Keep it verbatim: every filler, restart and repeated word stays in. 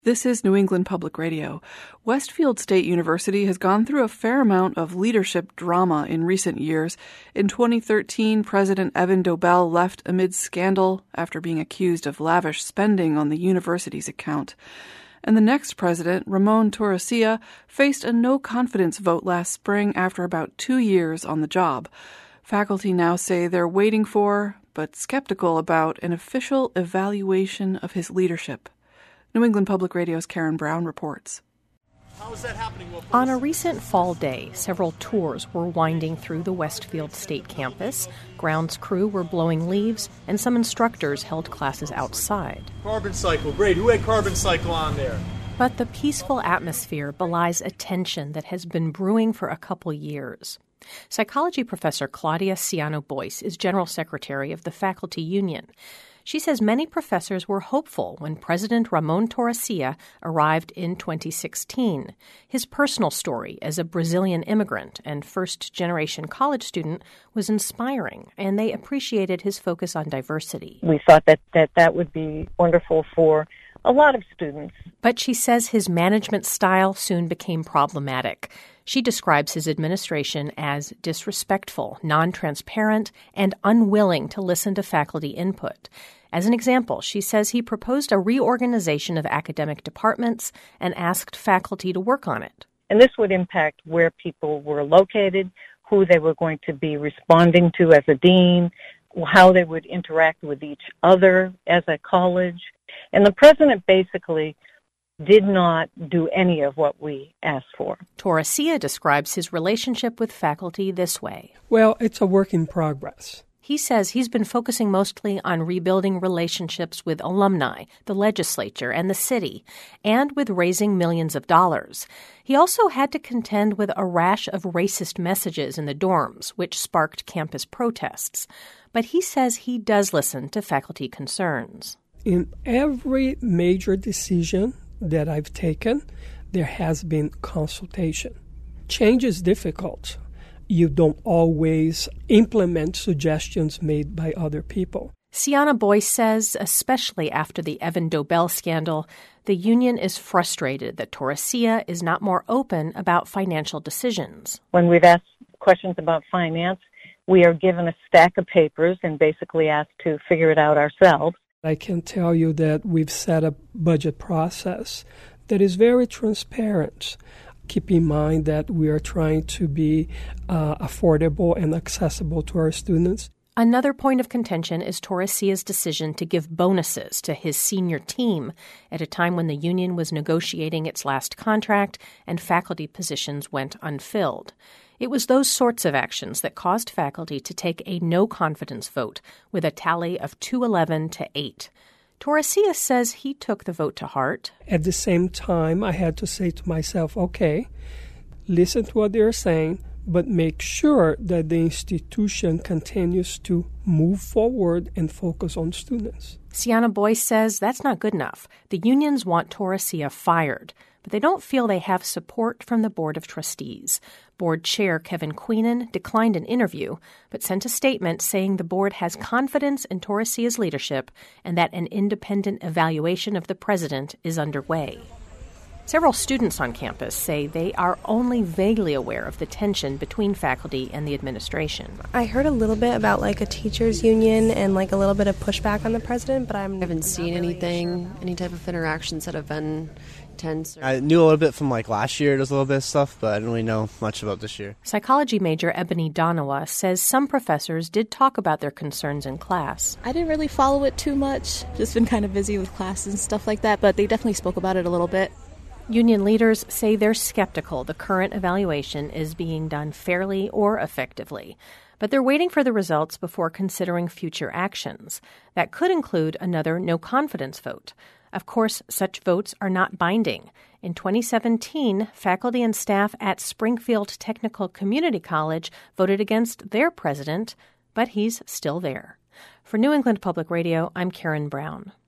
This is New England Public Radio. Westfield State University has gone through a fair amount of leadership drama in recent years. In twenty thirteen, President Evan Dobell left amid scandal after being accused of lavish spending on the university's account. And the next president, Ramon Torrecilla, faced a no-confidence vote last spring after about two years on the job. Faculty now say they're waiting for, but skeptical about, an official evaluation of his leadership. New England Public Radio's Karen Brown reports. How is that happening? Well, on a recent fall day, several tours were winding through the Westfield State campus. Grounds crew were blowing leaves, and some instructors held classes outside. Carbon cycle, great. Who had carbon cycle on there? But the peaceful atmosphere belies a tension that has been brewing for a couple years. Psychology professor Claudia Ciano-Boyce is general secretary of the faculty union. She says many professors were hopeful when President Ramon Torrecilla arrived in twenty sixteen. His personal story as a Brazilian immigrant and first-generation college student was inspiring, and they appreciated his focus on diversity. We thought that that, that would be wonderful for a lot of students. But she says his management style soon became problematic. She describes his administration as disrespectful, non-transparent, and unwilling to listen to faculty input. As an example, she says he proposed a reorganization of academic departments and asked faculty to work on it. And this would impact where people were located, who they were going to be responding to as a dean, how they would interact with each other as a college. And the president basically did not do any of what we asked for. Torrecilla describes his relationship with faculty this way. Well, it's a work in progress. He says he's been focusing mostly on rebuilding relationships with alumni, the legislature, and the city, and with raising millions of dollars. He also had to contend with a rash of racist messages in the dorms, which sparked campus protests. But he says he does listen to faculty concerns. In every major decision that I've taken, there has been consultation. Change is difficult. You don't always implement suggestions made by other people. Ciano-Boyce says, especially after the Evan Dobell scandal, the union is frustrated that Torrecilla is not more open about financial decisions. When we've asked questions about finance, we are given a stack of papers and basically asked to figure it out ourselves. I can tell you that we've set a budget process that is very transparent. Keep in mind that we are trying to be uh, affordable and accessible to our students. Another point of contention is Torrecilla's decision to give bonuses to his senior team at a time when the union was negotiating its last contract and faculty positions went unfilled. It was those sorts of actions that caused faculty to take a no-confidence vote with a tally of two eleven to eight. Torrecilla says he took the vote to heart. At the same time, I had to say to myself, okay, listen to what they're saying, but make sure that the institution continues to move forward and focus on students. Ciano-Boyce says that's not good enough. The unions want Torrecilla fired, but they don't feel they have support from the Board of Trustees. Board Chair Kevin Queenan declined an interview, but sent a statement saying the board has confidence in Torrecilla's leadership and that an independent evaluation of the president is underway. Several students on campus say they are only vaguely aware of the tension between faculty and the administration. I heard a little bit about like a teachers union and like a little bit of pushback on the president, but I'm I haven't seen really anything, sure. any type of interactions that have been tense. Or... I knew a little bit from like last year, there's a little bit of stuff, but I didn't really know much about this year. Psychology major Ebony Donawa says some professors did talk about their concerns in class. I didn't really follow it too much, just been kind of busy with classes and stuff like that, but they definitely spoke about it a little bit. Union leaders say they're skeptical the current evaluation is being done fairly or effectively, but they're waiting for the results before considering future actions. That could include another no-confidence vote. Of course, such votes are not binding. In twenty seventeen, faculty and staff at Springfield Technical Community College voted against their president, but he's still there. For New England Public Radio, I'm Karen Brown.